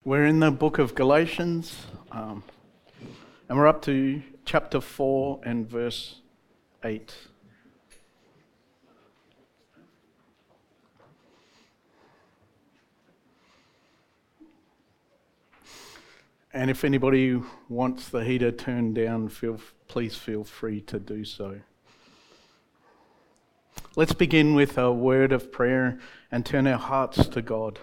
We're in the book of Galatians, and we're up to chapter 4 and verse 8. And if anybody wants the heater turned down, please feel free to do so. Let's begin with a word of prayer and turn our hearts to God.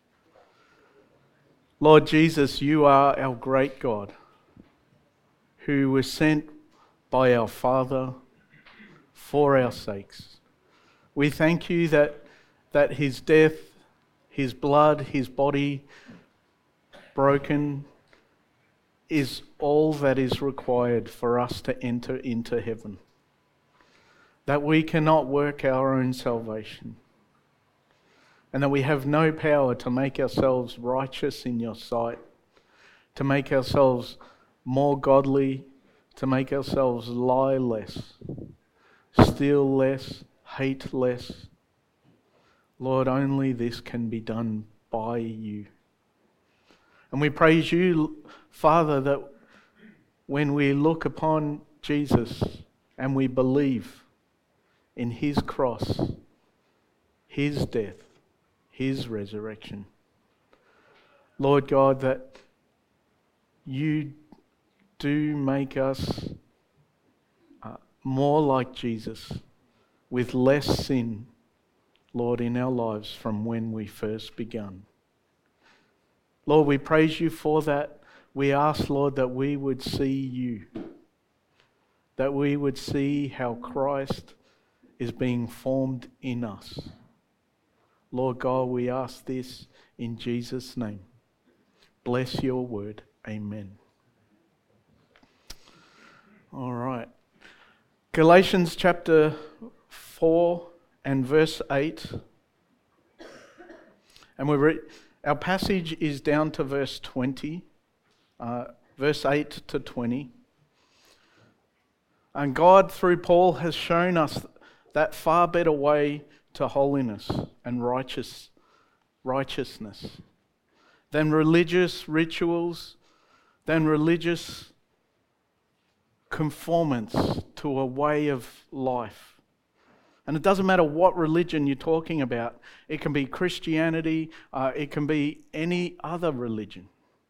Lord Jesus, you are our great God, who was sent by our Father for our sakes. We thank you that his death, his blood, his body broken is all that is required for us to enter into heaven. That we cannot work our own salvation. And that we have no power to make ourselves righteous in your sight, to make ourselves more godly, to make ourselves lie less, steal less, hate less. Lord, only this can be done by you. And we praise you, Father, that when we look upon Jesus and we believe in his cross, his death, his resurrection, Lord God, that you do make us more like Jesus with less sin, Lord, in our lives from when we first begun. Lord, we praise you for that. We ask, Lord, that we would see you, that we would see how Christ is being formed in us. Lord God, we ask this in Jesus' name. Bless your word. Amen. All right. Galatians chapter 4 and verse 8. And our passage is down to verse 20. Verse 8 to 20. And God, through Paul, has shown us that far better way to holiness and righteousness than religious rituals, than religious conformance to a way of life. And it doesn't matter what religion you're talking about. It can be Christianity, it can be any other religion.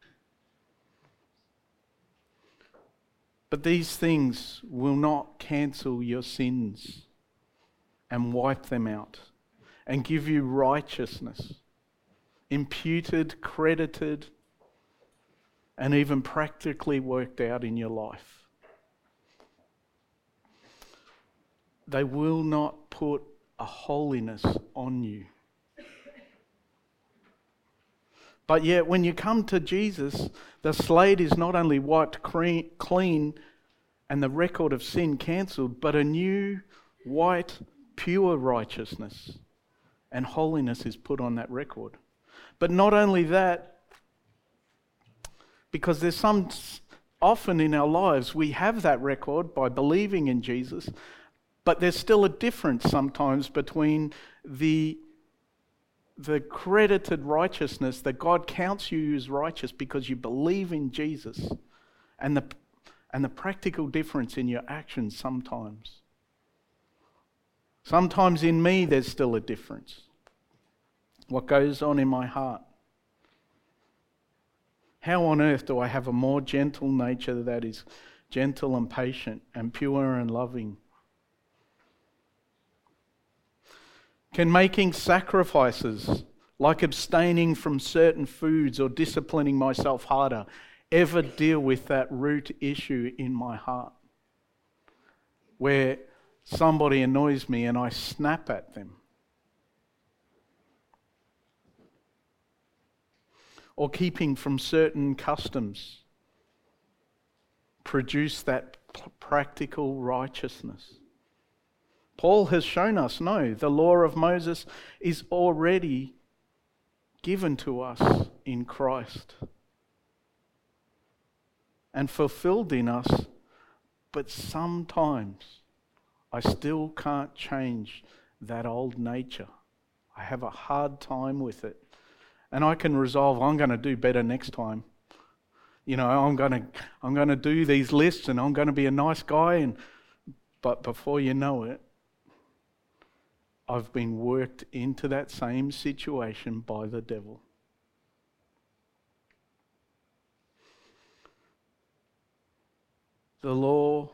But these things will not cancel your sins and wipe them out and give you righteousness, imputed, credited, and even practically worked out in your life. They will not put a holiness on you. But yet when you come to Jesus, the slate is not only wiped clean and the record of sin cancelled, but a new, white, pure righteousness and holiness is put on that record. But not only that, because there's often in our lives we have that record by believing in Jesus, but there's still a difference sometimes between the credited righteousness that God counts you as righteous because you believe in Jesus, and the practical difference in your actions sometimes. Sometimes in me there's still a difference. What goes on in my heart? How on earth do I have a more gentle nature that is gentle and patient and pure and loving? Can making sacrifices, like abstaining from certain foods or disciplining myself harder, ever deal with that root issue in my heart? Where somebody annoys me and I snap at them. Or keeping from certain customs produce that practical righteousness. Paul has shown us, no, the law of Moses is already given to us in Christ and fulfilled in us, but sometimes I still can't change that old nature. I have a hard time with it. And I can resolve, I'm going to do better next time. I'm going to do these lists and I'm going to be a nice guy. But before you know it, I've been worked into that same situation by the devil. The law,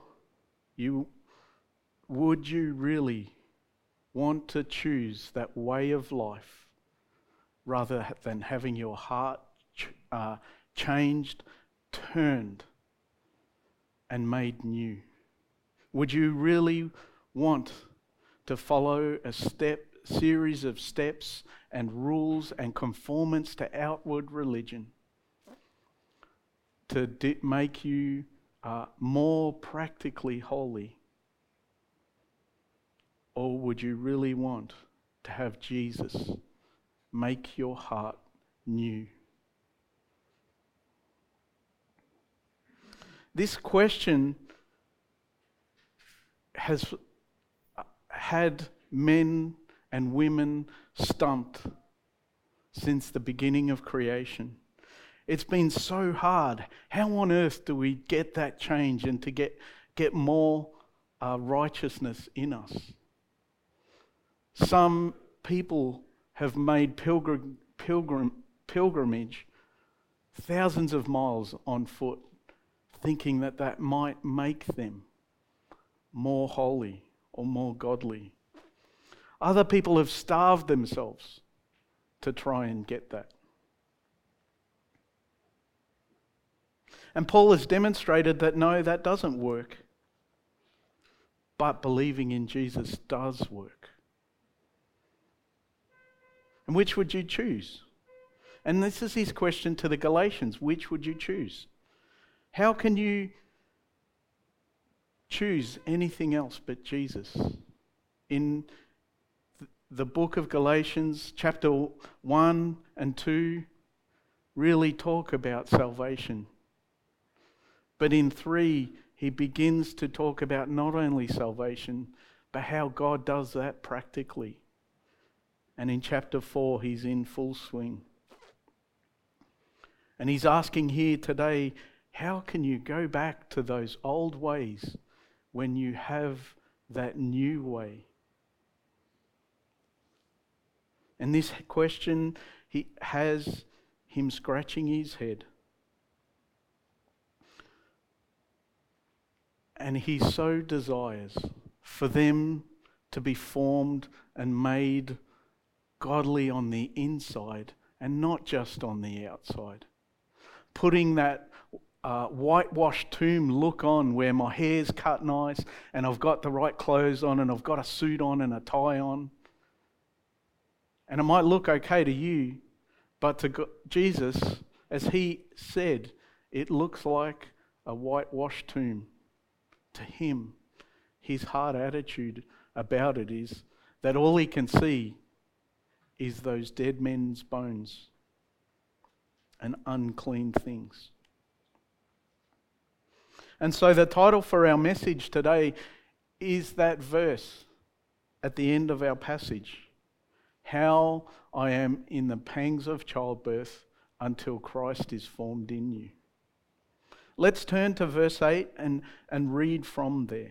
would you really want to choose that way of life rather than having your heart changed, turned, and made new? Would you really want to follow a series of steps and rules and conformance to outward religion to make you more practically holy? Or would you really want to have Jesus make your heart new? This question has had men and women stumped since the beginning of creation. It's been so hard. How on earth do we get that change and to get more righteousness in us? Some people have made pilgrimage thousands of miles on foot, thinking that might make them more holy or more godly. Other people have starved themselves to try and get that. And Paul has demonstrated that no, that doesn't work. But believing in Jesus does work. And which would you choose? And this is his question to the Galatians. Which would you choose? How can you choose anything else but Jesus? In the book of Galatians, chapter 1 and 2, really talk about salvation. But in 3, he begins to talk about not only salvation, but how God does that practically. And in chapter 4, he's in full swing. And he's asking here today, how can you go back to those old ways when you have that new way? And this question has him scratching his head. And he so desires for them to be formed and made godly on the inside and not just on the outside. Putting that whitewashed tomb look on where my hair's cut nice and I've got the right clothes on and I've got a suit on and a tie on. And it might look okay to you, but to Jesus, as he said, it looks like a whitewashed tomb. To him, his heart attitude about it is that all he can see is those dead men's bones and unclean things. And so the title for our message today is that verse at the end of our passage. How I am in the pangs of childbirth until Christ is formed in you. Let's turn to verse 8 and read from there.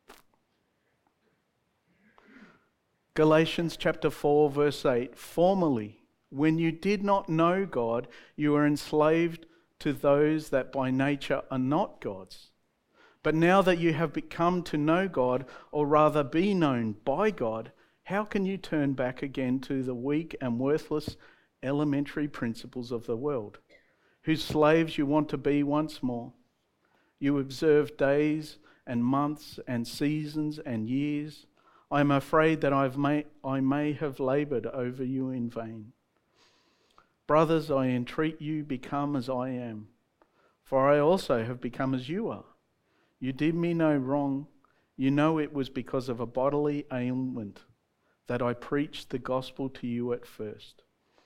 Galatians chapter 4 verse 8. Formerly, when you did not know God, you were enslaved to those that by nature are not God's. But now that you have become to know God, or rather be known by God, how can you turn back again to the weak and worthless elementary principles of the world, whose slaves you want to be once more? You observe days and months and seasons and years. I am afraid that I may have laboured over you in vain. Brothers, I entreat you, become as I am, for I also have become as you are. You did me no wrong. You know it was because of a bodily ailment that I preached the gospel to you at first.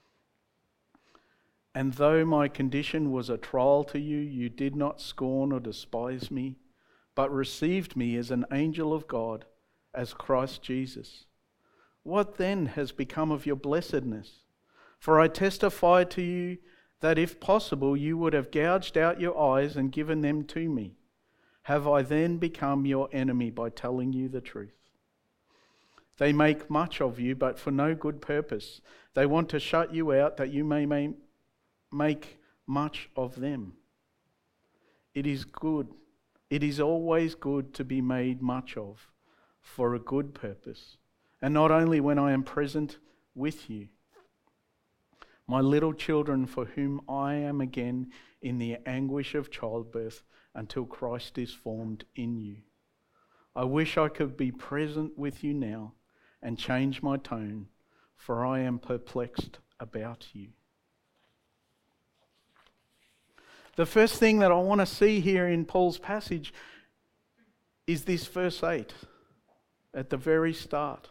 And though my condition was a trial to you, you did not scorn or despise me, but received me as an angel of God, as Christ Jesus. What then has become of your blessedness? For I testify to you that if possible you would have gouged out your eyes and given them to me. Have I then become your enemy by telling you the truth? They make much of you, but for no good purpose. They want to shut you out that you may make much of them. It is good. It is always good to be made much of for a good purpose, and not only when I am present with you. My little children, for whom I am again in the anguish of childbirth until Christ is formed in you. I wish I could be present with you now and change my tone, for I am perplexed about you. The first thing that I want to see here in Paul's passage is this verse 8 at the very start.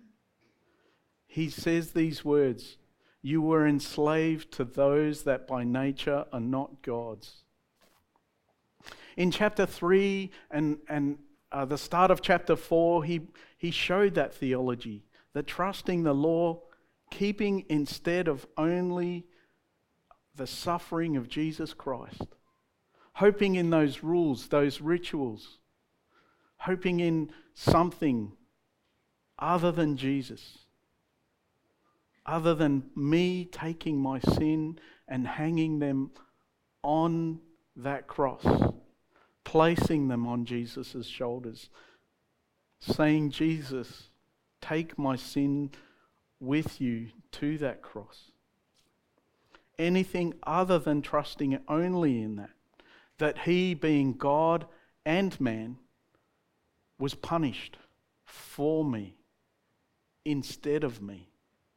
He says these words, "You were enslaved to those that by nature are not God's." In chapter 3 and the start of chapter 4, he showed that theology, that trusting the law, keeping instead of only the suffering of Jesus Christ, hoping in those rules, those rituals, hoping in something other than Jesus, other than me taking my sin and hanging them on that cross, placing them on Jesus' shoulders, saying, "Jesus, take my sin with you to that cross." Anything other than trusting only in that he, being God and man, was punished for me instead of me.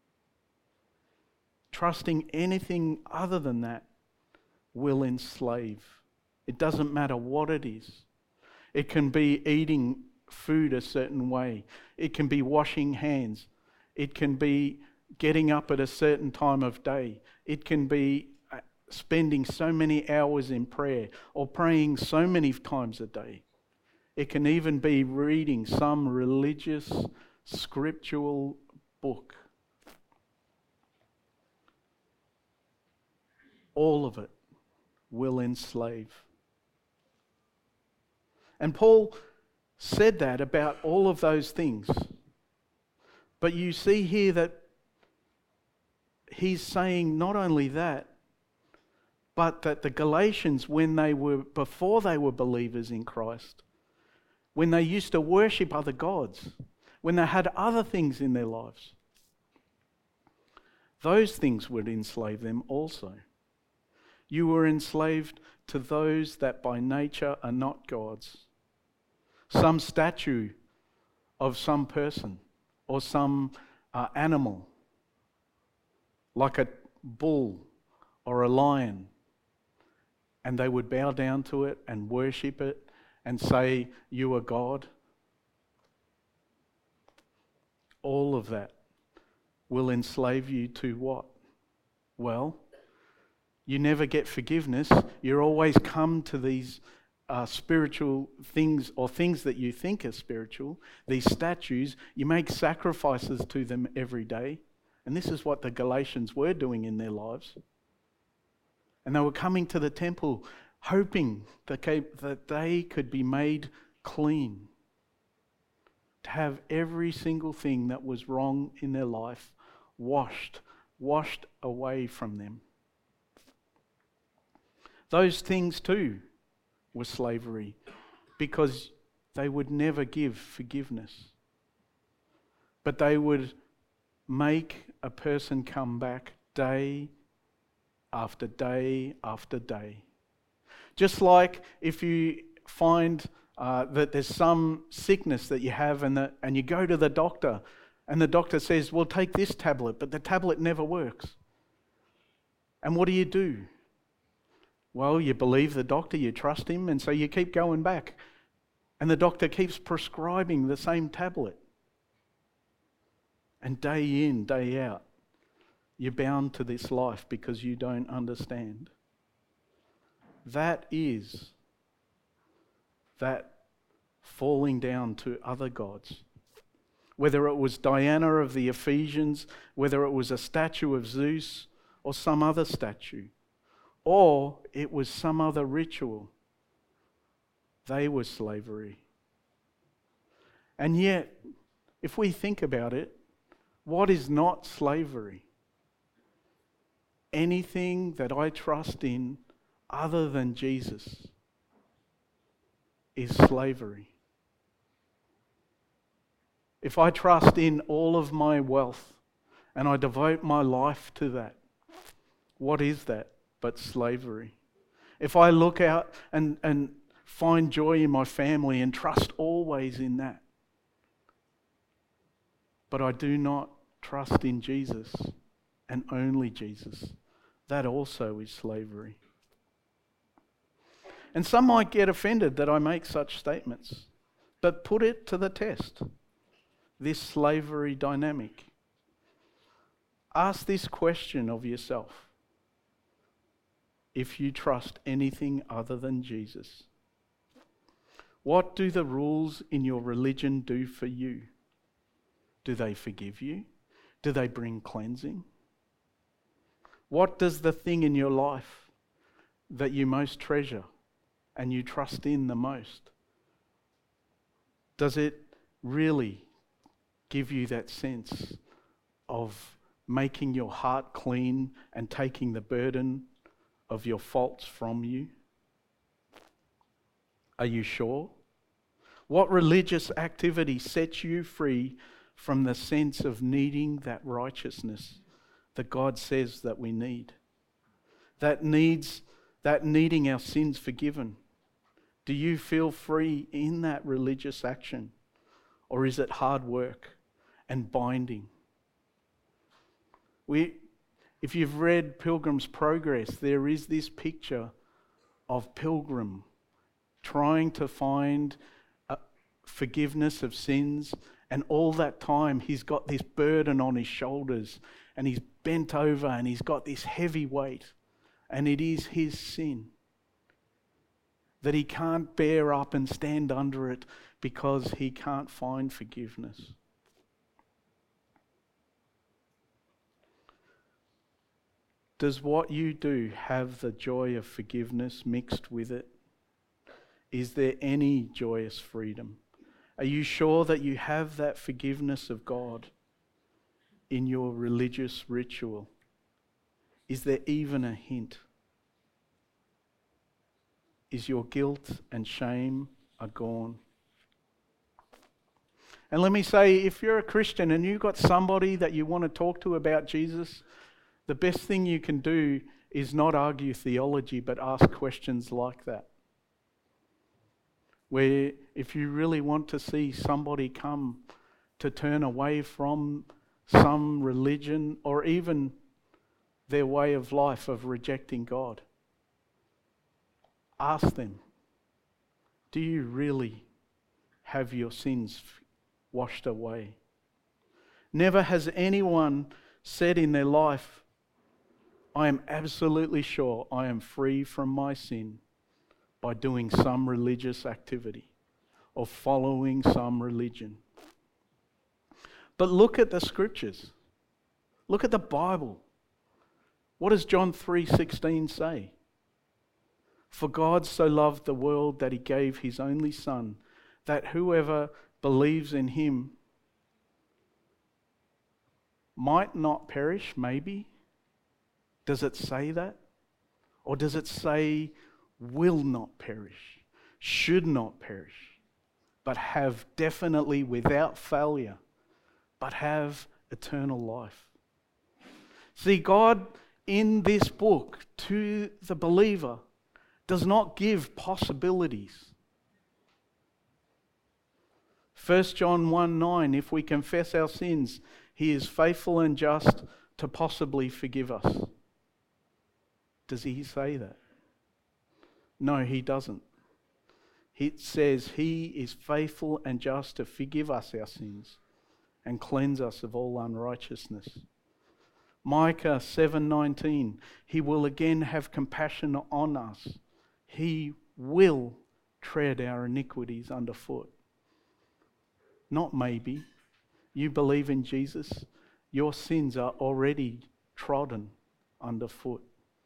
Trusting anything other than that will enslave. It doesn't matter what it is. It can be eating food a certain way. It can be washing hands. It can be getting up at a certain time of day. It can be spending so many hours in prayer or praying so many times a day. It can even be reading some religious, scriptural book. All of it will enslave. And Paul said that about all of those things. But you see here that he's saying not only that, but that the Galatians, before they were believers in Christ, when they used to worship other gods, when they had other things in their lives, those things would enslave them also. You were enslaved to those that by nature are not God's. Some statue of some person or some animal, like a bull or a lion, and they would bow down to it and worship it and say, "You are God." All of that will enslave you to what? Well, you never get forgiveness. You always come to these spiritual things, or things that you think are spiritual, these statues. You make sacrifices to them every day. And this is what the Galatians were doing in their lives. And they were coming to the temple hoping that they could be made clean, to have every single thing that was wrong in their life washed away from them. Those things too were slavery, because they would never give forgiveness. But they would make a person come back day after day after day. Just like if you find that there's some sickness that you have and you go to the doctor and the doctor says, "Well, take this tablet," but the tablet never works. And what do? Well, you believe the doctor, you trust him, and so you keep going back. And the doctor keeps prescribing the same tablet. And day in, day out, you're bound to this life because you don't understand. That is that falling down to other gods. whether it was Diana of the Ephesians, whether it was a statue of Zeus or some other statue, or it was some other ritual. They were slavery. And yet, if we think about it, what is not slavery? Anything that I trust in other than Jesus is slavery. If I trust in all of my wealth and I devote my life to that, what is that but slavery? If I look out and find joy in my family and trust always in that, but I do not trust in Jesus and only Jesus, that also is slavery. And some might get offended that I make such statements, but put it to the test, this slavery dynamic. Ask this question of yourself. If you trust anything other than Jesus, what do the rules in your religion do for you? Do they forgive you? Do they bring cleansing? What does the thing in your life that you most treasure and you trust in the most, does it really give you that sense of making your heart clean and taking the burden of your faults from you? Are you sure? What religious activity sets you free from the sense of needing that righteousness that God says that we need? That needing our sins forgiven. Do you feel free in that religious action? Or is it hard work and binding? If you've read Pilgrim's Progress, there is this picture of Pilgrim trying to find forgiveness of sins, and all that time he's got this burden on his shoulders and he's bent over and he's got this heavy weight, and it is his sin that he can't bear up and stand under it because he can't find forgiveness. Does what you do have the joy of forgiveness mixed with it? Is there any joyous freedom? Are you sure that you have that forgiveness of God in your religious ritual? Is there even a hint? Is your guilt and shame are gone? And let me say, if you're a Christian and you've got somebody that you want to talk to about Jesus, the best thing you can do is not argue theology, but ask questions like that. Where if you really want to see somebody come to turn away from some religion or even their way of life of rejecting God, ask them, do you really have your sins washed away? Never has anyone said in their life, I am absolutely sure I am free from my sin by doing some religious activity or following some religion. But look at the scriptures. Look at the Bible. What does John 3:16 say? For God so loved the world that he gave his only Son, that whoever believes in him might not perish, maybe. Does it say that? Or does it say will not perish, should not perish, but have definitely without failure, but have eternal life? See, God in this book to the believer does not give possibilities. 1 John 1:9, if we confess our sins, he is faithful and just to possibly forgive us. Does he say that? No, he doesn't. It says he is faithful and just to forgive us our sins and cleanse us of all unrighteousness. Micah 7:19, he will again have compassion on us. He will tread our iniquities underfoot. Not maybe. You believe in Jesus, your sins are already trodden underfoot.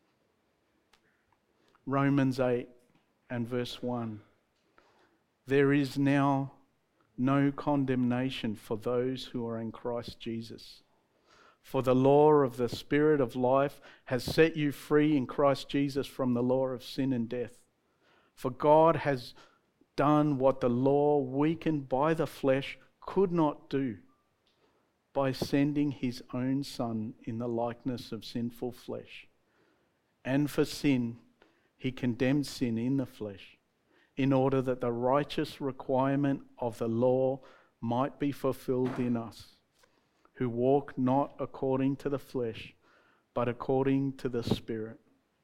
Romans 8 and verse 1. There is now no condemnation for those who are in Christ Jesus. For the law of the Spirit of life has set you free in Christ Jesus from the law of sin and death. For God has done what the law, weakened by the flesh, could not do, by sending his own Son in the likeness of sinful flesh. And for sin, he condemned sin in the flesh, in order that the righteous requirement of the law might be fulfilled in us, who walk not according to the flesh, but according to the Spirit.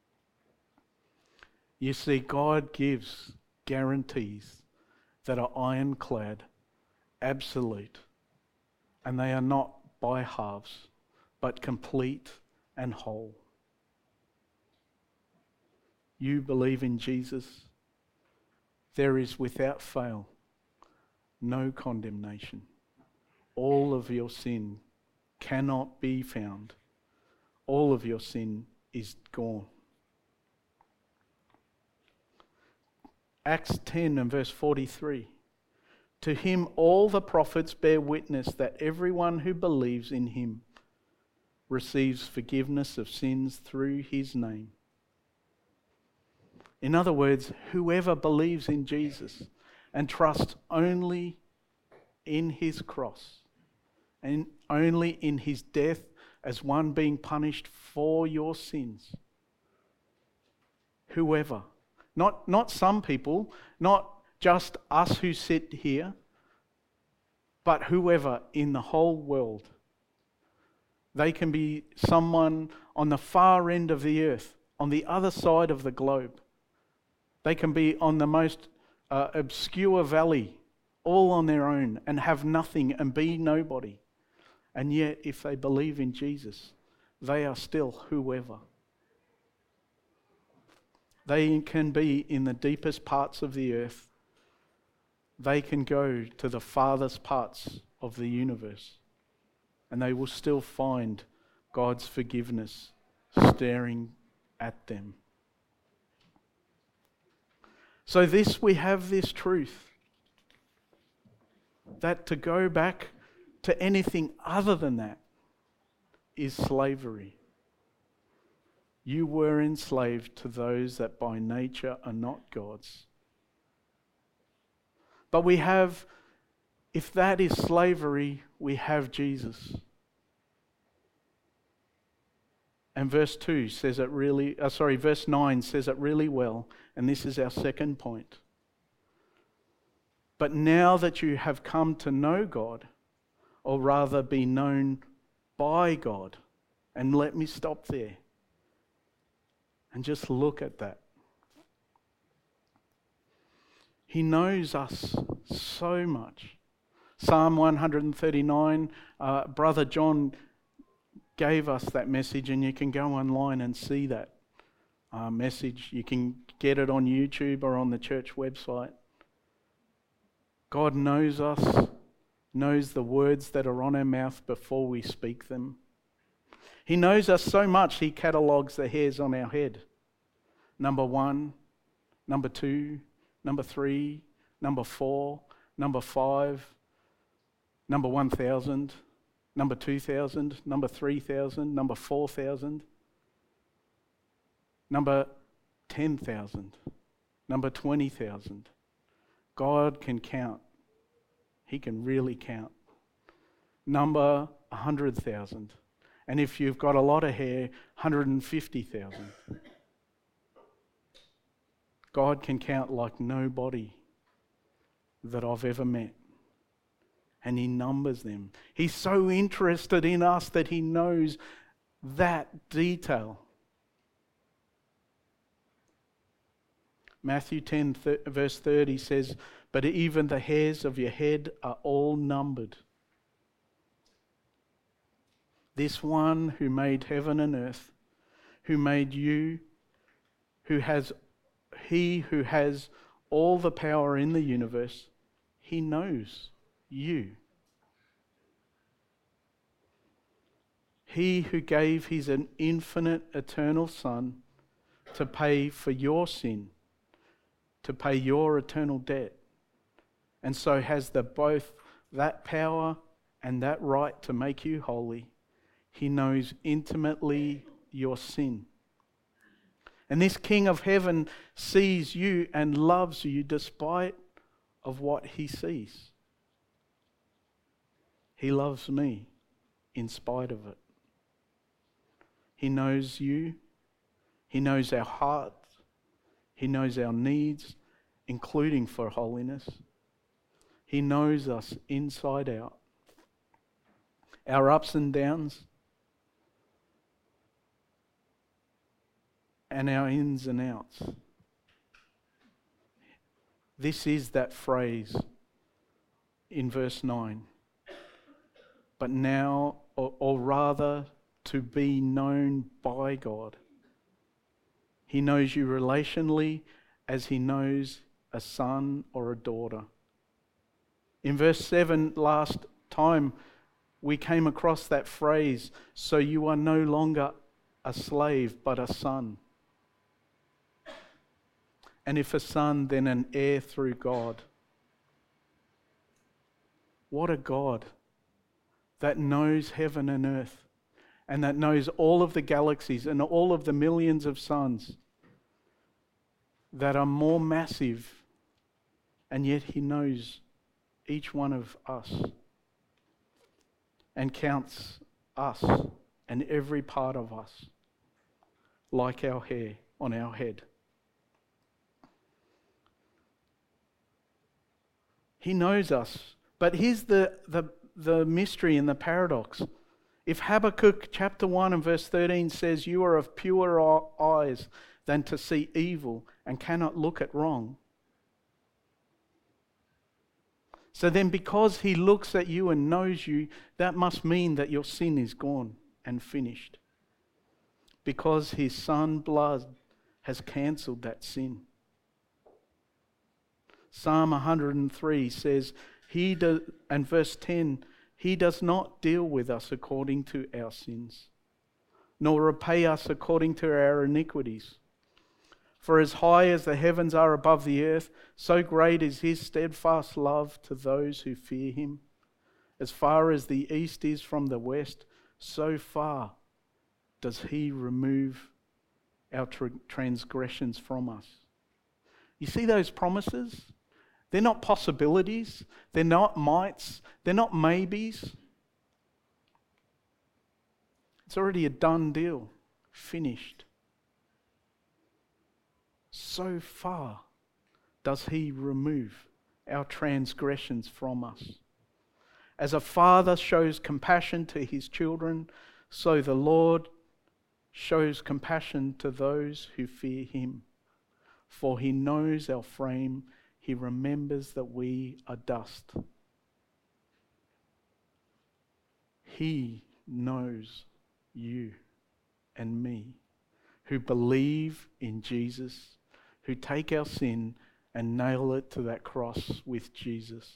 You see, God gives guarantees that are ironclad, absolute, and they are not by halves, but complete and whole. You believe in Jesus, there is without fail no condemnation. All of your sin cannot be found. All of your sin is gone. Acts 10 and verse 43. To him all the prophets bear witness that everyone who believes in him receives forgiveness of sins through his name. In other words, whoever believes in Jesus and trusts only in his cross and only in his death as one being punished for your sins. Whoever. Not some people, not just us who sit here, but whoever in the whole world. They can be someone on the far end of the earth, on the other side of the globe. They can be on the most obscure valley, all on their own, and have nothing and be nobody. And yet, if they believe in Jesus, they are still whoever. They can be in the deepest parts of the earth. They can go to the farthest parts of the universe, and they will still find God's forgiveness staring at them. So we have this truth, that to go back to anything other than that is slavery. You were enslaved to those that by nature are not God's. But we have, if that is slavery, we have Jesus. And verse 9 says it really well, and this is our second point. But now that you have come to know God, or rather be known by God, and let me stop there and just look at that. He knows us so much. Psalm 139, Brother John gave us that message, and you can go online and see that message. You can get it on YouTube or on the church website. God knows us, knows the words that are on our mouth before we speak them. He knows us so much, he catalogues the hairs on our head. Number 1, number 2, number 3, number 4, number 5, number 1,000, number 2,000, number 3,000, number 4,000, number 10,000, number 20,000. God can count. He can really count. Number 100,000. And if you've got a lot of hair, 150,000. God can count like nobody that I've ever met. And he numbers them. He's so interested in us that he knows that detail. Matthew 10 verse 30 says, but even the hairs of your head are all numbered. This one who made heaven and earth, who made you, he who has all the power in the universe, he knows you. He who gave his infinite eternal Son to pay for your sin, to pay your eternal debt, and so has both that power and that right to make you holy. He knows intimately your sin. And this King of heaven sees you and loves you despite of what he sees. He loves me in spite of it. He knows you. He knows our hearts. He knows our needs, including for holiness. He knows us inside out. Our ups and downs, and our ins and outs. This is that phrase in verse 9. But now, or rather, to be known by God. He knows you relationally as he knows a son or a daughter. In verse 7, last time, we came across that phrase, so you are no longer a slave, but a son. And if a son, then an heir through God. What a God that knows heaven and earth, and that knows all of the galaxies and all of the millions of suns that are more massive, and yet he knows each one of us and counts us and every part of us like our hair on our head. He knows us. But here's the mystery and the paradox. If Habakkuk chapter 1 and verse 13 says, you are of purer eyes than to see evil and cannot look at wrong. So then because he looks at you and knows you, that must mean that your sin is gone and finished. Because his Son blood has cancelled that sin. Psalm 103 says, and verse 10, he does not deal with us according to our sins, nor repay us according to our iniquities. For as high as the heavens are above the earth, so great is his steadfast love to those who fear him. As far as the east is from the west, so far does he remove our transgressions from us. You see those promises? They're not possibilities. They're not mights. They're not maybes. It's already a done deal. Finished. So far does he remove our transgressions from us. As a father shows compassion to his children, so the Lord shows compassion to those who fear him. For he knows our frame. He remembers that we are dust. He knows you and me who believe in Jesus, who take our sin and nail it to that cross with Jesus.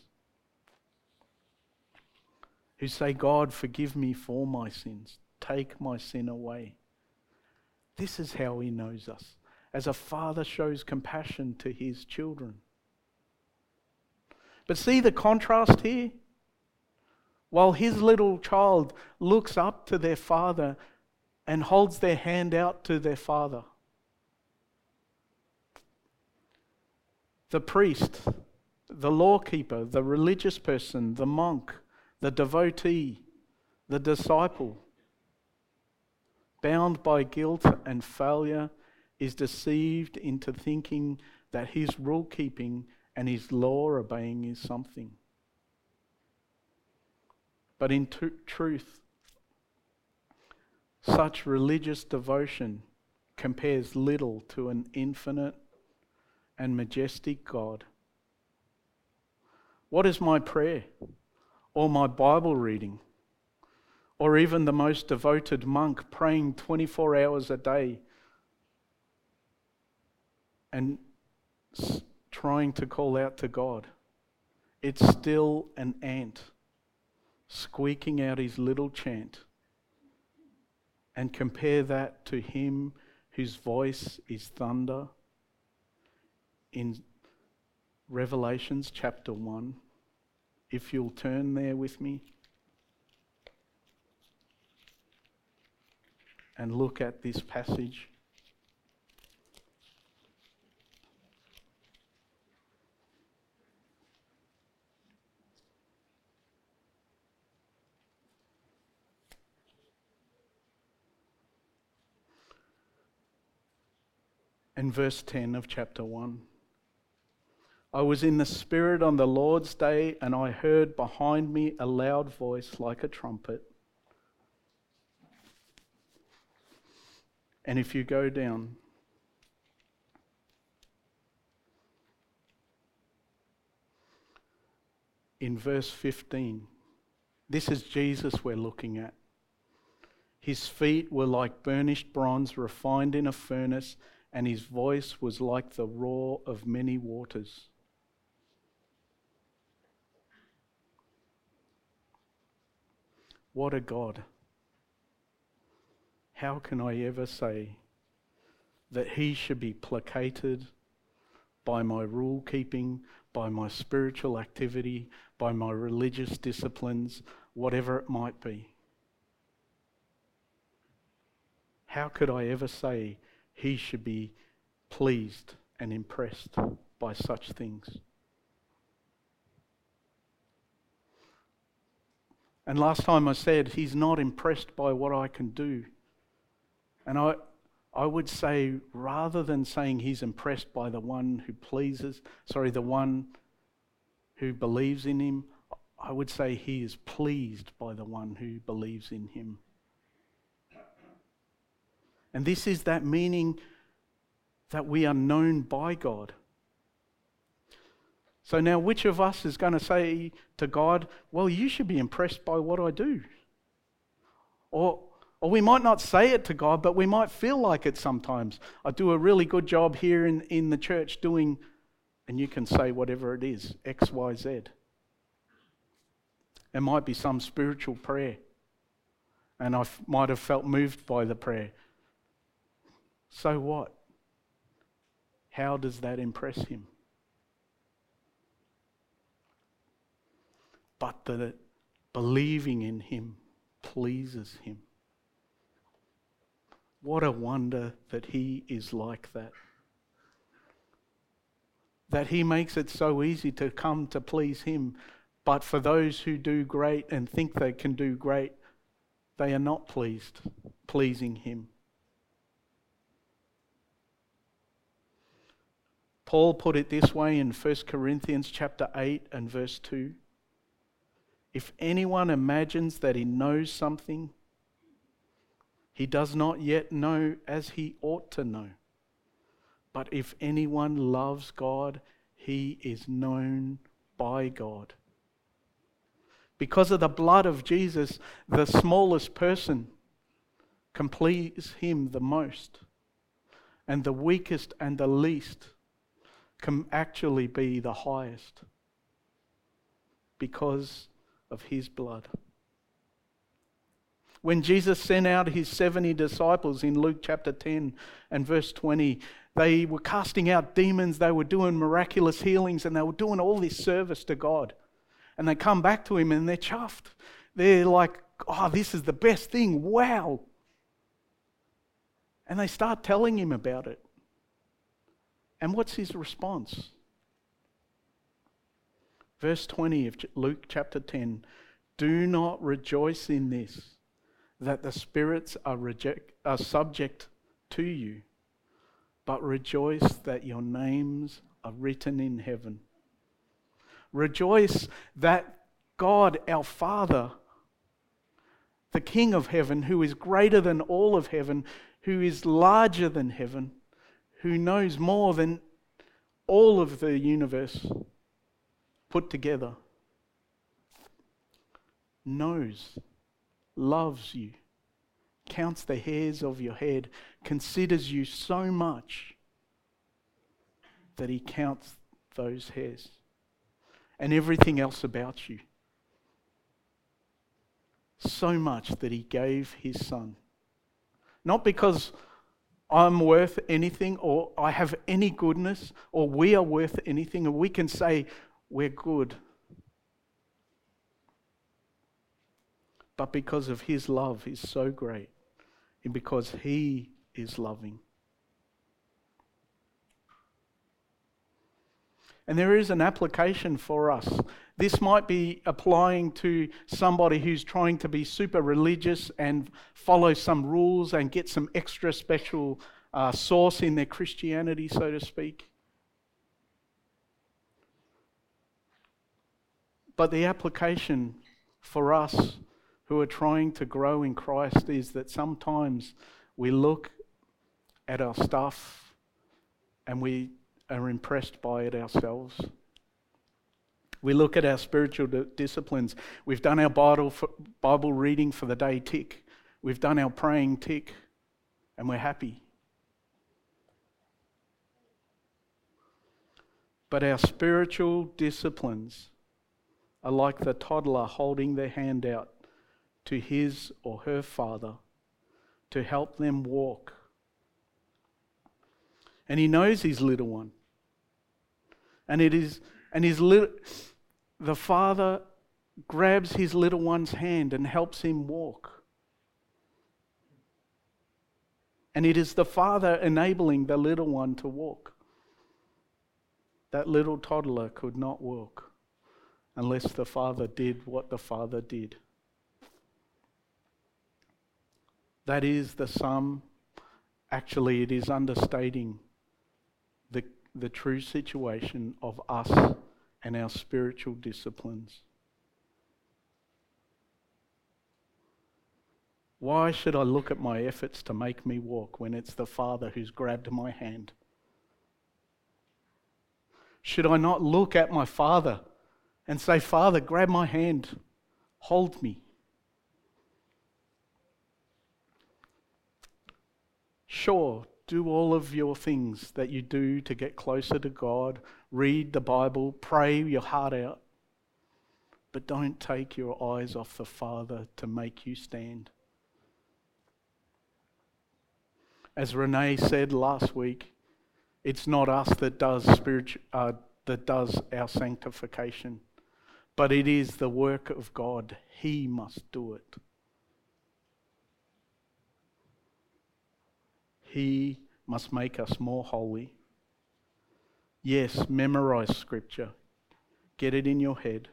Who say, God, forgive me for my sins. Take my sin away. This is how he knows us. As a father shows compassion to his children. But see the contrast here? While his little child looks up to their father and holds their hand out to their father. The priest, the lawkeeper, the religious person, the monk, the devotee, the disciple, bound by guilt and failure, is deceived into thinking that his rule keeping and his law obeying is something. But in truth, such religious devotion compares little to an infinite and majestic God. What is my prayer, or my Bible reading, or even the most devoted monk praying 24 hours a day and trying to call out to God? It's still an ant squeaking out his little chant and compare that to him whose voice is thunder in Revelations chapter 1. If you'll turn there with me and look at this passage. And verse 10 of chapter 1. I was in the Spirit on the Lord's day, and I heard behind me a loud voice like a trumpet. And if you go down, in verse 15, this is Jesus we're looking at. His feet were like burnished bronze refined in a furnace, and his voice was like the roar of many waters. What a God. How can I ever say that he should be placated by my rule keeping, by my spiritual activity, by my religious disciplines, whatever it might be? How could I ever say he should be pleased and impressed by such things? And last time I said he's not impressed by what I can do. And I would say, rather than saying he's impressed by the one who the one who believes in him, I would say he is pleased by the one who believes in him. And this is that meaning that we are known by God. So now which of us is going to say to God, well, you should be impressed by what I do? Or we might not say it to God, but we might feel like it sometimes. I do a really good job here in the church doing, and you can say whatever it is, X, Y, Z. It might be some spiritual prayer, and I might have felt moved by the prayer. So what? How does that impress him? But the believing in him pleases him. What a wonder that he is like that. That he makes it so easy to come to please him. But for those who do great and think they can do great, they are not pleasing him. Paul put it this way in 1 Corinthians chapter 8 and verse 2. If anyone imagines that he knows something, he does not yet know as he ought to know. But if anyone loves God, he is known by God. Because of the blood of Jesus, the smallest person can please him the most. And the weakest and the least can actually be the highest. Because of his blood. When Jesus sent out his 70 disciples in Luke chapter 10 and verse 20, they were casting out demons, they were doing miraculous healings, and they were doing all this service to God. And they come back to him and they're chuffed. They're like, oh, this is the best thing, wow. And they start telling him about it. And what's his response? Verse 20 of Luke chapter 10, do not rejoice in this, that the spirits are subject to you, but rejoice that your names are written in heaven. Rejoice that God, our Father, the King of heaven, who is greater than all of heaven, who is larger than heaven, who knows more than all of the universe put together, knows, loves you, counts the hairs of your head, considers you so much that he counts those hairs and everything else about you. So much that he gave his Son Not because I'm worth anything or I have any goodness or we are worth anything, and we can say we're good. But because of his love is so great, and because he is loving. And there is an application for us. This might be applying to somebody who's trying to be super religious and follow some rules and get some extra special sauce in their Christianity, so to speak. But the application for us who are trying to grow in Christ is that sometimes we look at our stuff and we are impressed by it ourselves. We look at our spiritual disciplines. We've done our Bible reading for the day, tick. We've done our praying, tick, and we're happy. But our spiritual disciplines are like the toddler holding their hand out to his or her father to help them walk. And he knows his little one. The father grabs his little one's hand and helps him walk. And it is the father enabling the little one to walk. That little toddler could not walk unless the father did what the father did. That is the sum. Actually, it is understating the true situation of us and our spiritual disciplines. Why should I look at my efforts to make me walk when it's the Father who's grabbed my hand? Should I not look at my Father and say, Father, grab my hand, hold me? Sure, do all of your things that you do to get closer to God. Read the Bible, pray your heart out. But don't take your eyes off the Father to make you stand. As Renee said last week, it's not us that does our sanctification, but it is the work of God. He must do it. He must make us more holy. Yes, memorize Scripture. Get it in your head.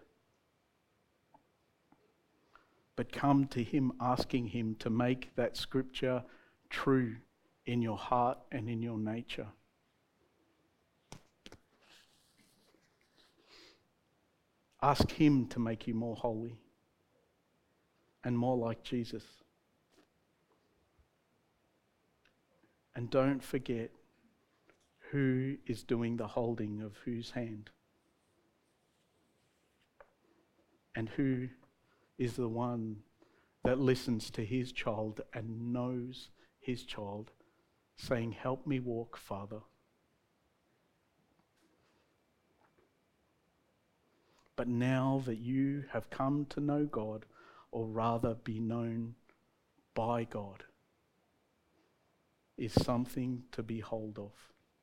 But come to Him asking Him to make that Scripture true in your heart and in your nature. Ask Him to make you more holy and more like Jesus. And don't forget who is doing the holding of whose hand. And who is the one that listens to his child and knows his child, saying, help me walk, Father. But now that you have come to know God, or rather be known by God, is something to be hold of.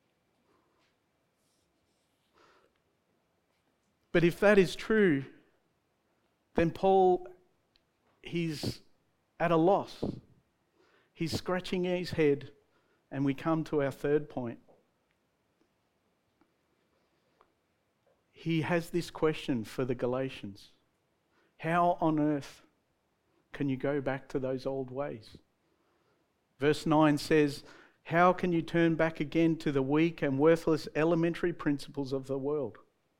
But if that is true, then Paul, he's at a loss. He's scratching his head, and we come to our third point. He has this question for the Galatians. How on earth can you go back to those old ways? Verse 9 says, how can you turn back again to the weak and worthless elementary principles of the world?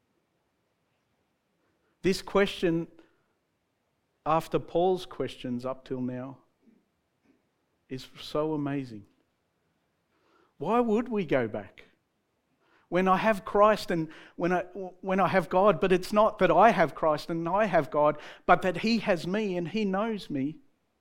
This question, after Paul's questions up till now, is so amazing. Why would we go back? When I have Christ and when I have God, but it's not that I have Christ and I have God, but that He has me and He knows me,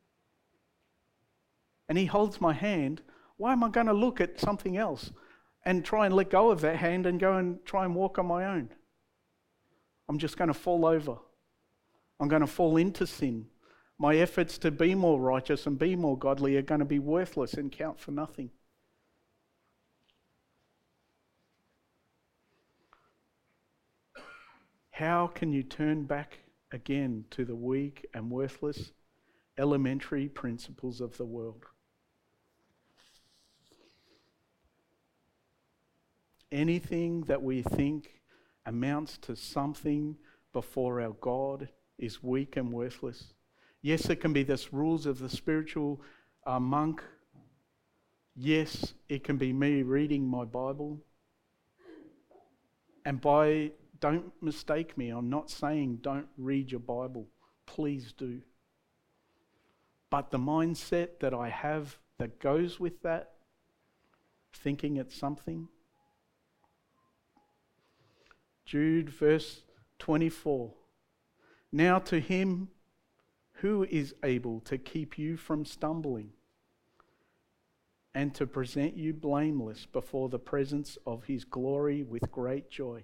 and He holds my hand, why am I going to look at something else and try and let go of that hand and go and try and walk on my own? I'm just going to fall over. I'm going to fall into sin. my efforts to be more righteous and be more godly are going to be worthless and count for nothing. How can you turn back again to the weak and worthless elementary principles of the world? Anything that we think amounts to something before our God is weak and worthless. Yes, it can be the rules of the spiritual monk. Yes, it can be me reading my Bible. And don't mistake me, I'm not saying don't read your Bible. Please do. But the mindset that I have that goes with that, thinking it's something. Jude verse 24. Now to him who is able to keep you from stumbling and to present you blameless before the presence of his glory with great joy.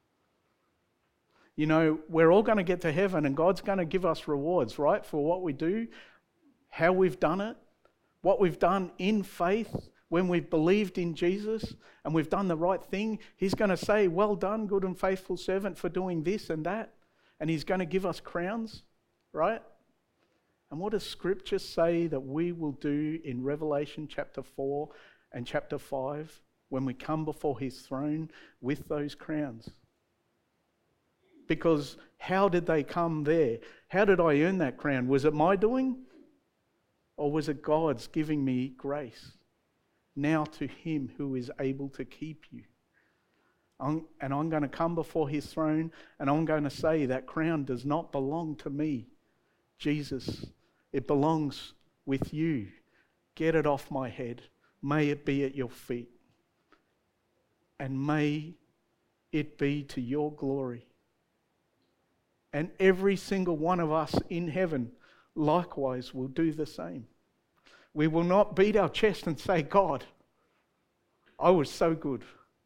You know, we're all going to get to heaven and God's going to give us rewards, right? For what we do, how we've done it, what we've done in faith, when we've believed in Jesus and we've done the right thing. He's going to say, well done, good and faithful servant, for doing this and that. And he's going to give us crowns, right? And what does Scripture say that we will do in Revelation chapter 4 and chapter 5 when we come before his throne with those crowns? Because how did they come there? How did I earn that crown? Was it my doing? Or was it God's giving me grace? Now to him who is able to keep you. And I'm going to come before his throne and I'm going to say that crown does not belong to me, Jesus. It belongs with you. Get it off my head. May it be at your feet. And may it be to your glory. And every single one of us in heaven likewise will do the same. We will not beat our chest and say, God, I was so good.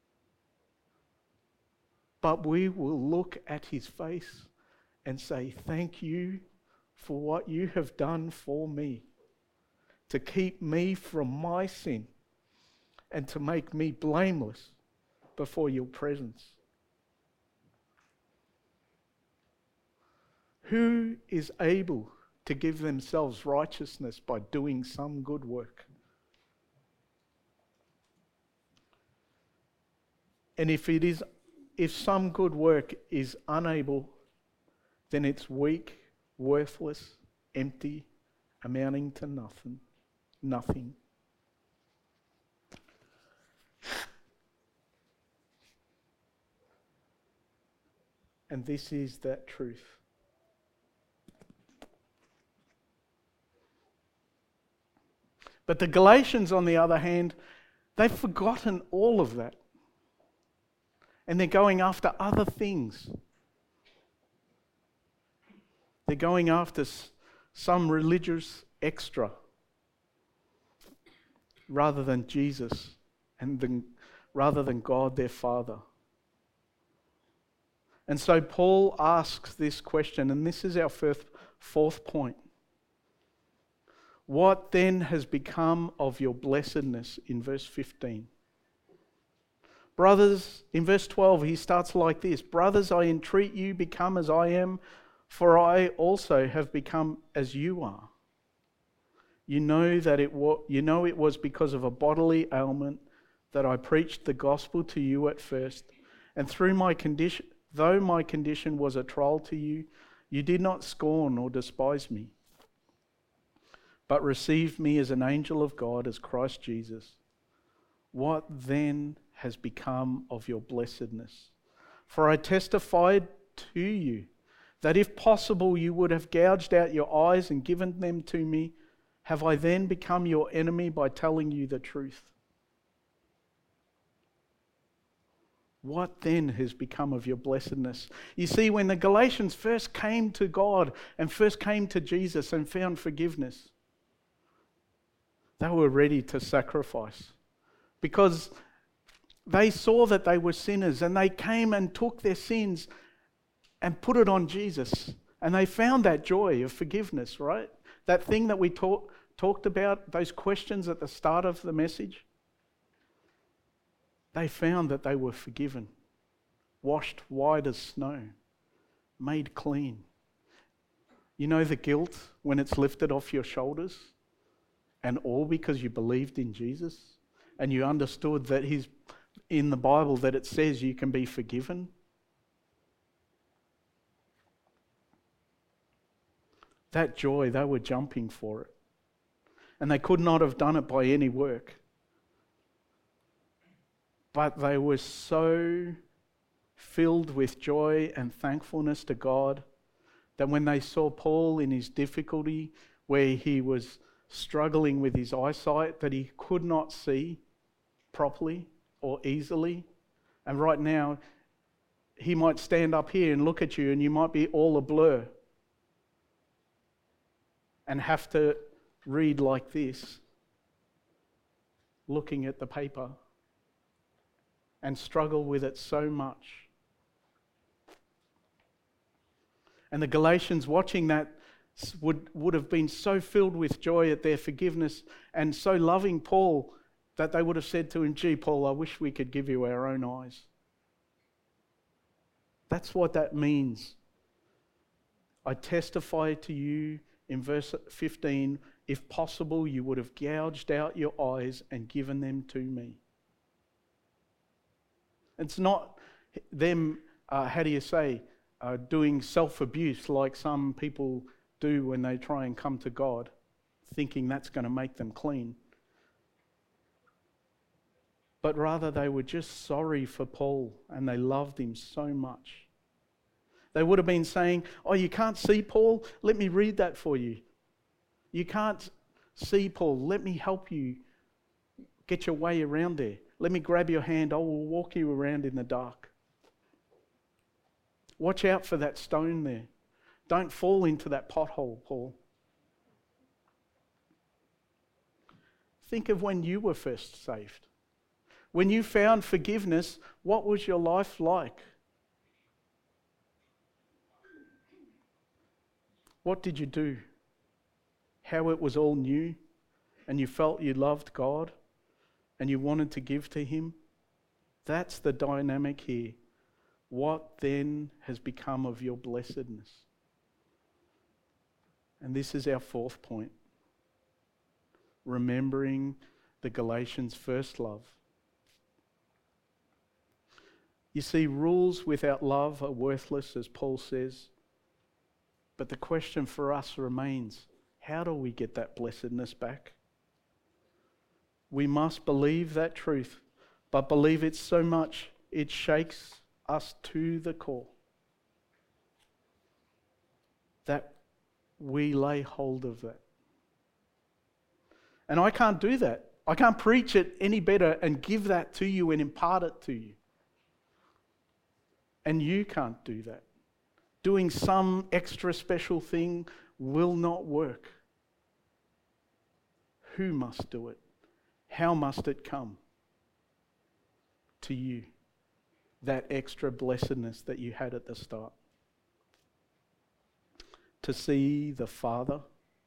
But we will look at his face and say, thank you for what you have done for me, to keep me from my sin and to make me blameless before your presence. Who is able to give themselves righteousness by doing some good work? And if some good work is unable, then it's weak, worthless, empty, amounting to nothing. And this is that truth. But the Galatians, on the other hand, they've forgotten all of that. And they're going after other things. They're going after some religious extra rather than Jesus and rather than God their Father. And so Paul asks this question, and this is our fourth point. What then has become of your blessedness, in verse 15? Brothers, in verse 12, he starts like this. Brothers, I entreat you, become as I am, for I also have become as you are. You know it was because of a bodily ailment that I preached the gospel to you at first, and though my condition was a trial to you, you did not scorn or despise me, but received me as an angel of God, as Christ Jesus. What then has become of your blessedness? For I testified to you that if possible you would have gouged out your eyes and given them to me. Have I then become your enemy by telling you the truth? What then has become of your blessedness? You see, when the Galatians first came to God and first came to Jesus and found forgiveness, they were ready to sacrifice because they saw that they were sinners and they came and took their sins and put it on Jesus. And they found that joy of forgiveness, right? That thing that we talked about, those questions at the start of the message, they found that they were forgiven, washed white as snow, made clean. You know the guilt when it's lifted off your shoulders, and all because you believed in Jesus and you understood that He's in the Bible that it says you can be forgiven. That joy, they were jumping for it. And they could not have done it by any work. But they were so filled with joy and thankfulness to God that when they saw Paul in his difficulty, where he was struggling with his eyesight, that he could not see properly or easily, and right now he might stand up here and look at you and you might be all a blur and have to read like this, looking at the paper, and struggle with it so much. And the Galatians watching that would have been so filled with joy at their forgiveness and so loving Paul that they would have said to him, "Gee, Paul, I wish we could give you our own eyes." That's what that means. I testify to you in verse 15, if possible, you would have gouged out your eyes and given them to me. It's not them, doing self-abuse like some people do when they try and come to God, thinking that's going to make them clean. But rather they were just sorry for Paul and they loved him so much. They would have been saying, "Oh, you can't see Paul? Let me read that for you. You can't see Paul? Let me help you get your way around there. Let me grab your hand. I will walk you around in the dark. Watch out for that stone there. Don't fall into that pothole, Paul." Think of when you were first saved. When you found forgiveness, what was your life like? What did you do? How it was all new and you felt you loved God and you wanted to give to Him? That's the dynamic here. What then has become of your blessedness? And this is our fourth point. Remembering the Galatians' first love. You see, rules without love are worthless, as Paul says. But the question for us remains, how do we get that blessedness back? We must believe that truth, but believe it so much it shakes us to the core that we lay hold of that. And I can't do that. I can't preach it any better and give that to you and impart it to you. And you can't do that. Doing some extra special thing will not work. Who must do it? How must it come to you? That extra blessedness that you had at the start. To see the Father,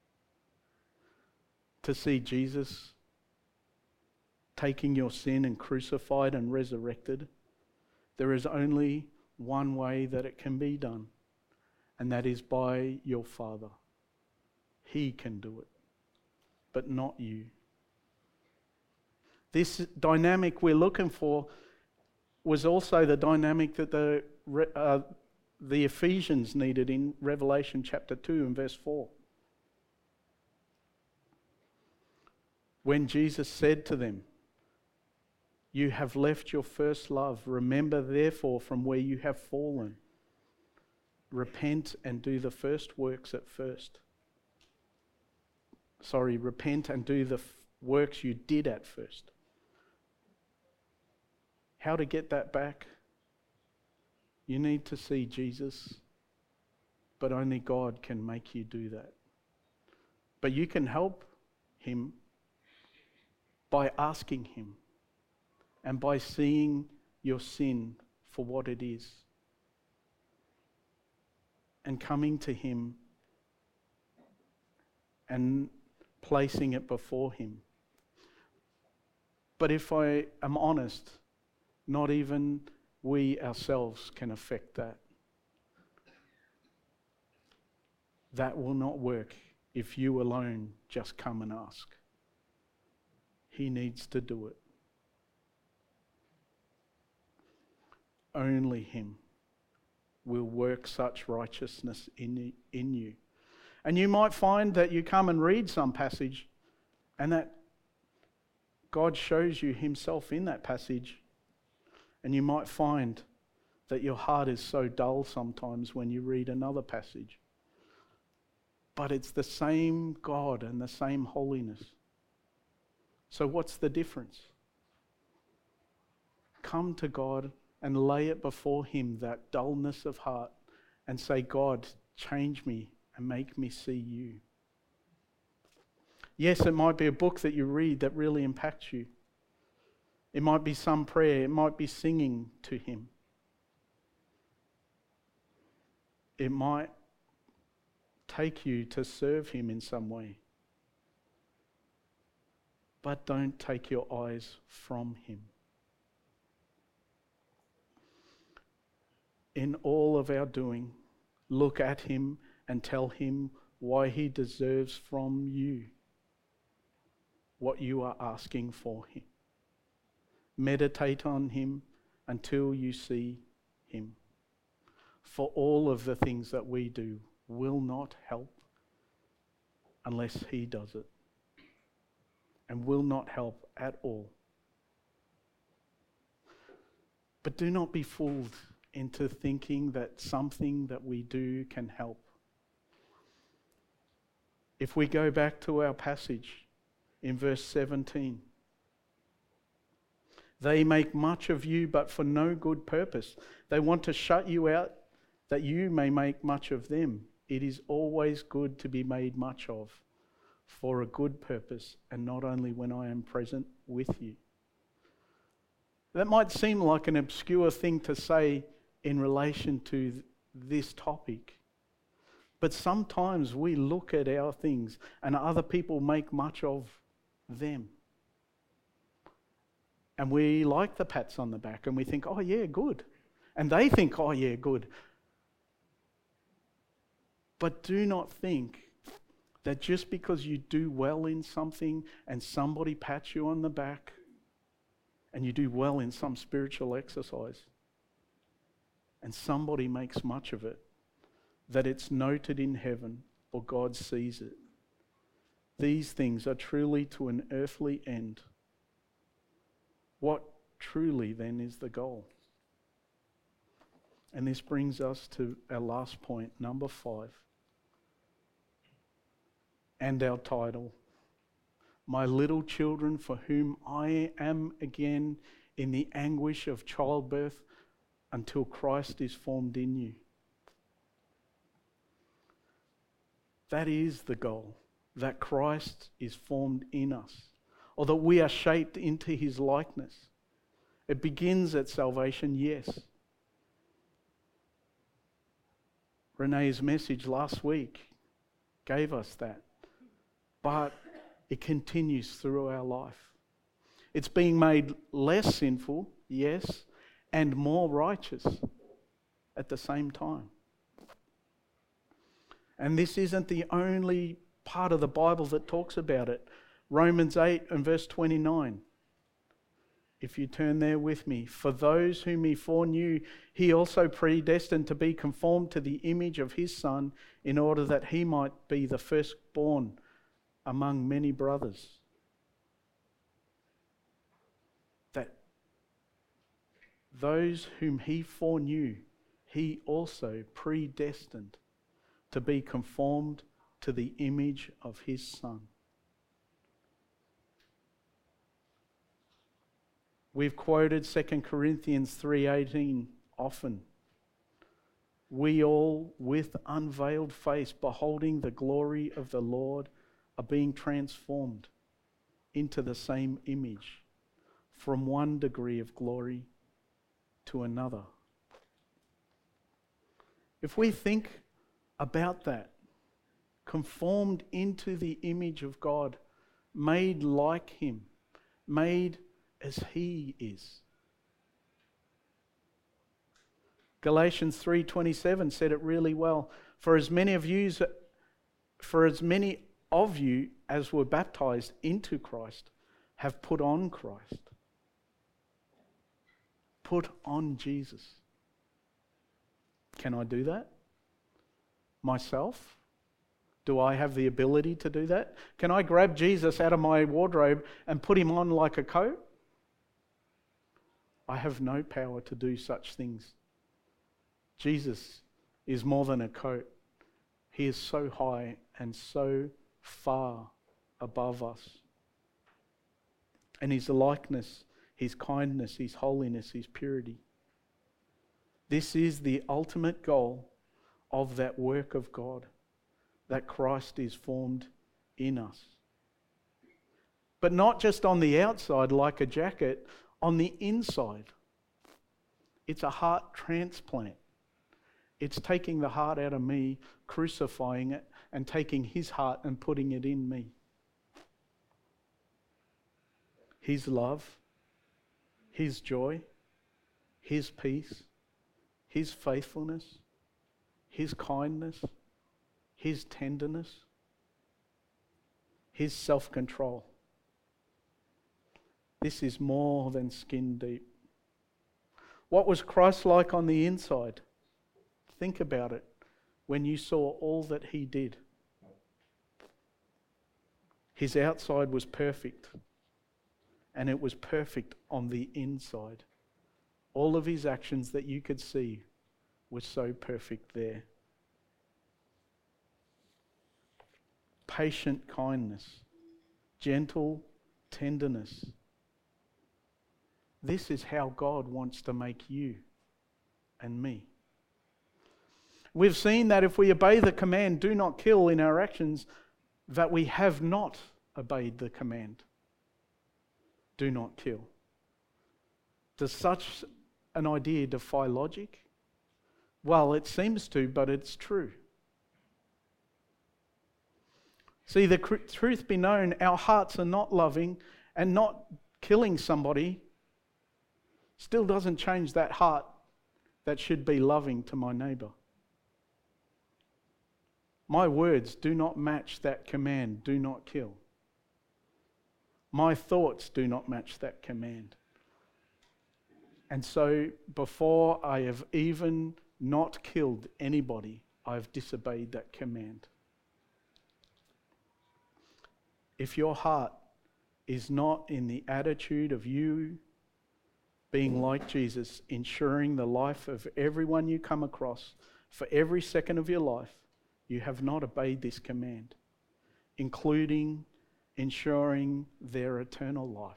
to see Jesus taking your sin and crucified and resurrected. There is only one way that it can be done, and that is by your Father. He can do it, but not you. This dynamic we're looking for was also the dynamic that the Ephesians needed in Revelation chapter 2 and verse 4. When Jesus said to them, "You have left your first love. Remember therefore from where you have fallen. Repent and do the first works at first." Repent and do the works you did at first. How to get that back? You need to see Jesus, but only God can make you do that. But you can help Him by asking Him and by seeing your sin for what it is and coming to Him and placing it before Him. But if I am honest, not even we ourselves can affect that. That will not work if you alone just come and ask. He needs to do it. Only Him will work such righteousness in you. And you might find that you come and read some passage and that God shows you Himself in that passage. And you might find that your heart is so dull sometimes when you read another passage. But it's the same God and the same holiness. So what's the difference? Come to God and lay it before Him, that dullness of heart, and say, God, change me and make me see You. Yes, it might be a book that you read that really impacts you. It might be some prayer. It might be singing to Him. It might take you to serve Him in some way. But don't take your eyes from Him. In all of our doing, look at Him and tell Him why He deserves from you what you are asking for Him. Meditate on Him until you see Him. For all of the things that we do will not help unless He does it, and will not help at all. But do not be fooled into thinking that something that we do can help. If we go back to our passage in verse 17, they make much of you, but for no good purpose. They want to shut you out that you may make much of them. It is always good to be made much of for a good purpose, and not only when I am present with you. That might seem like an obscure thing to say in relation to this topic. But sometimes we look at our things and other people make much of them. And we like the pats on the back and we think, oh yeah, good. And they think, oh yeah, good. But do not think that just because you do well in something and somebody pats you on the back and you do well in some spiritual exercise and somebody makes much of it, that it's noted in heaven or God sees it. These things are truly to an earthly end. What truly then is the goal? And this brings us to our last point, number 5. And our title, My Little Children, for whom I am again in the anguish of childbirth until Christ is formed in you. That is the goal, that Christ is formed in us, or that we are shaped into His likeness. It begins at salvation, yes. Renee's message last week gave us that. But it continues through our life. It's being made less sinful, yes, and more righteous at the same time. And this isn't the only part of the Bible that talks about it. Romans 8 and verse 29. If you turn there with me. For those whom He foreknew, He also predestined to be conformed to the image of His Son, in order that He might be the firstborn among many brothers. That those whom He foreknew, He also predestined to be conformed to the image of His Son. We've quoted 2 Corinthians 3:18 often. We all, with unveiled face, beholding the glory of the Lord, are being transformed into the same image, from one degree of glory to another. If we think about that, conformed into the image of God, made like him, made as he is. Galatians 3:27 said it really well. For as many of you as were baptized into Christ have put on Christ. Put on Jesus. Can I do that? Myself? Do I have the ability to do that? Can I grab Jesus out of my wardrobe and put him on like a coat? I have no power to do such things. Jesus is more than a coat. He is so high and so far above us. And his likeness, his kindness, his holiness, his purity. This is the ultimate goal of that work of God, that Christ is formed in us. But not just on the outside like a jacket, on the inside. It's a heart transplant. It's taking the heart out of me, crucifying it, and taking his heart and putting it in me. His love, his joy, his peace, his faithfulness, his kindness, his tenderness, his self-control. This is more than skin deep. What was Christ like on the inside? Think about it when you saw all that he did. His outside was perfect, and it was perfect on the inside. All of his actions that you could see were so perfect there. Patient kindness, gentle tenderness. This is how God wants to make you and me. We've seen that if we obey the command, do not kill, in our actions, that we have not obeyed the command, do not kill. Does such an idea defy logic? Well, it seems to, but it's true. See, the truth be known, our hearts are not loving, and not killing somebody still doesn't change that heart that should be loving to my neighbour. My words do not match that command, do not kill. My thoughts do not match that command. And so, before I have even not killed anybody, I've disobeyed that command. If your heart is not in the attitude of you being like Jesus, ensuring the life of everyone you come across for every second of your life, you have not obeyed this command, including ensuring their eternal life.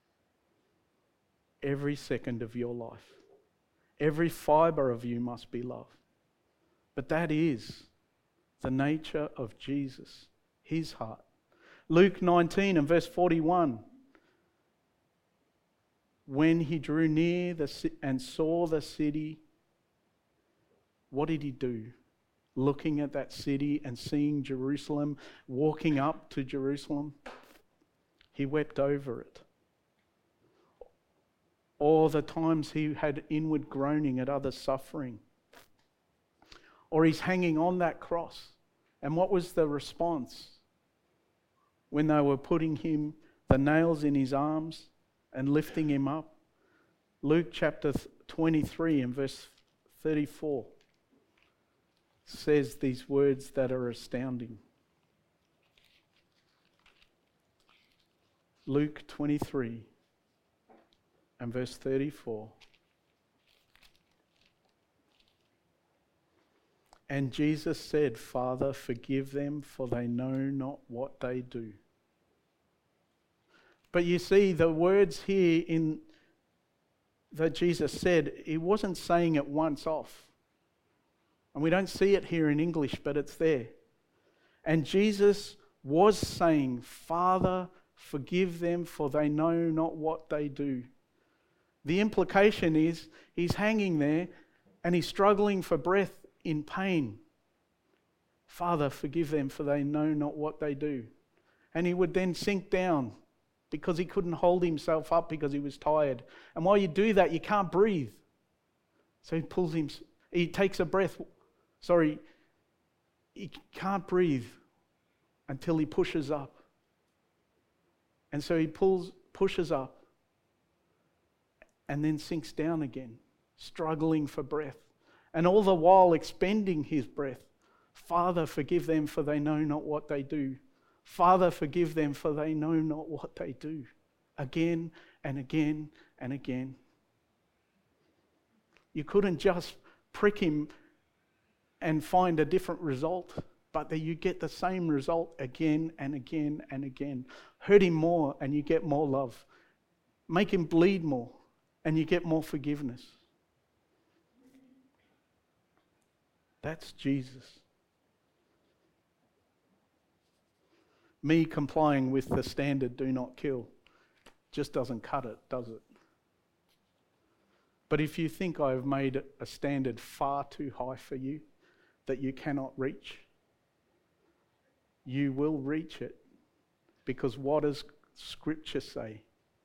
Every second of your life. Every fibre of you must be love. But that is the nature of Jesus, his heart. Luke 19 and verse 41. When he drew near and saw the city, what did he do? Looking at that city and seeing Jerusalem, walking up to Jerusalem, he wept over it. Or the times he had inward groaning at others' suffering. Or he's hanging on that cross. And what was the response when they were putting him, the nails in his arms and lifting him up? Luke chapter 23 and verse 34 says these words that are astounding. Luke 23 and verse 34. And Jesus said, Father, forgive them, for they know not what they do. But you see, the words here that Jesus said, he wasn't saying it once off. And we don't see it here in English, but it's there. And Jesus was saying, Father, forgive them, for they know not what they do. The implication is he's hanging there and he's struggling for breath in pain, Father, forgive them, for they know not what they do. And he would then sink down because he couldn't hold himself up because he was tired. And while you do that, you can't breathe. So he takes a breath. He can't breathe until he pushes up. And so he pushes up and then sinks down again, struggling for breath. And all the while expending his breath. Father, forgive them, for they know not what they do. Father, forgive them, for they know not what they do. Again and again and again. You couldn't just prick him and find a different result, but that you get the same result again and again and again. Hurt him more and you get more love. Make him bleed more and you get more forgiveness. That's Jesus. Me complying with the standard, do not kill, just doesn't cut it, does it? But if you think I've made a standard far too high for you that you cannot reach, you will reach it. Because what does Scripture say?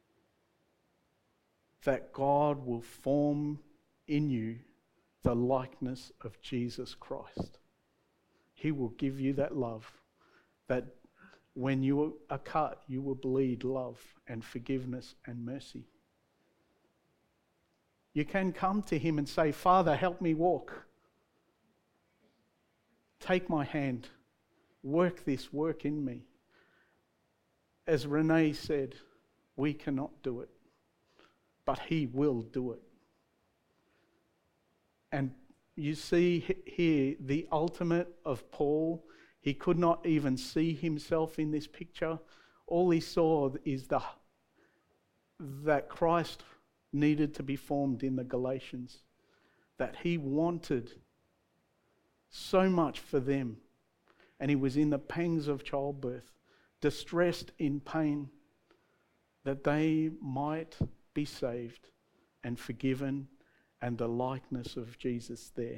That God will form in you the likeness of Jesus Christ. He will give you that love, that when you are cut, you will bleed love and forgiveness and mercy. You can come to him and say, Father, help me walk. Take my hand. Work this work in me. As Renee said, we cannot do it, but he will do it. And you see here the ultimate of Paul. He could not even see himself in this picture. All he saw is that Christ needed to be formed in the Galatians, that he wanted so much for them. And he was in the pangs of childbirth, distressed in pain, that they might be saved and forgiven, and the likeness of Jesus there.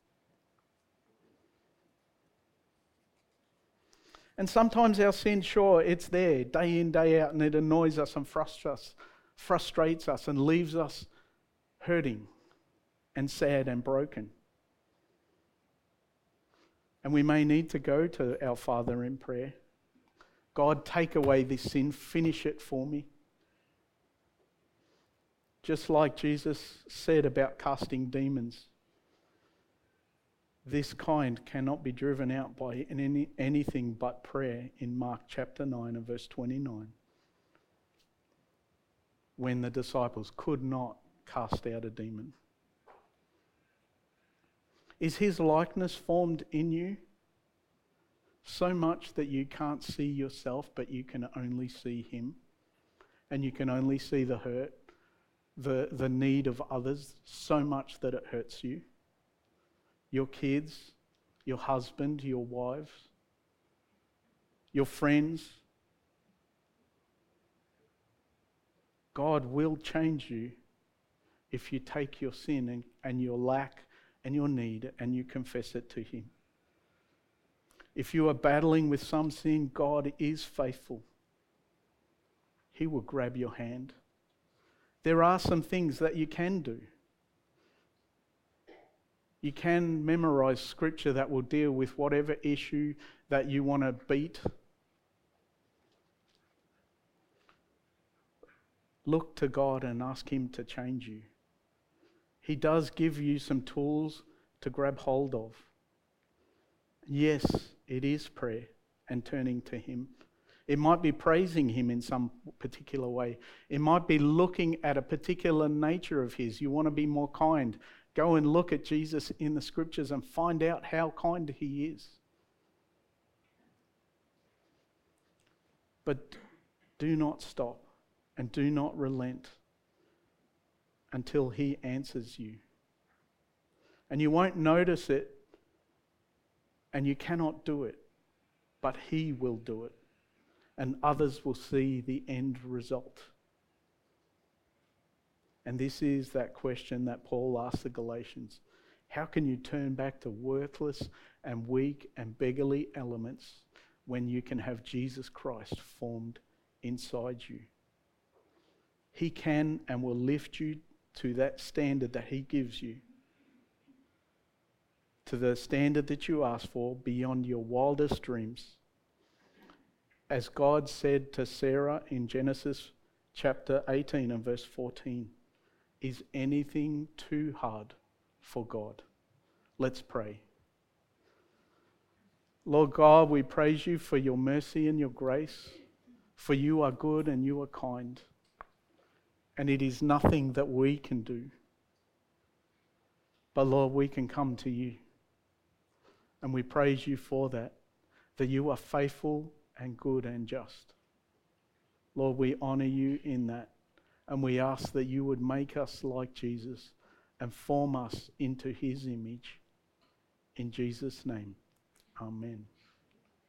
And sometimes our sin, sure, it's there day in, day out, and it annoys us and frustrates us and leaves us hurting and sad and broken. And we may need to go to our Father in prayer. God, take away this sin, finish it for me. Just like Jesus said about casting demons. This kind cannot be driven out by anything but prayer in Mark chapter 9 and verse 29. When the disciples could not cast out a demon. Is his likeness formed in you so much that you can't see yourself, but you can only see him? And you can only see the hurt, the need of others so much that it hurts you? Your kids, your husband, your wives, your friends. God will change you if you take your sin and your lack and your need and you confess it to him. If you are battling with some sin, God is faithful. He will grab your hand. There are some things that you can do. You can memorize scripture that will deal with whatever issue that you want to beat. Look to God and ask him to change you. He does give you some tools to grab hold of. Yes, it is prayer and turning to him. It might be praising him in some particular way. It might be looking at a particular nature of his. You want to be more kind. Go and look at Jesus in the scriptures and find out how kind he is. But do not stop and do not relent until he answers you. And you won't notice it and you cannot do it, but he will do it. And others will see the end result. And this is that question that Paul asked the Galatians. How can you turn back to worthless and weak and beggarly elements when you can have Jesus Christ formed inside you? He can and will lift you to that standard that he gives you, to the standard that you ask for beyond your wildest dreams. As God said to Sarah in Genesis chapter 18 and verse 14, is anything too hard for God? Let's pray. Lord God, we praise you for your mercy and your grace, for you are good and you are kind, and it is nothing that we can do. But Lord, we can come to you, and we praise you for that you are faithful and good and just. Lord, we honour you in that, and we ask that you would make us like Jesus and form us into his image. In Jesus' name, amen.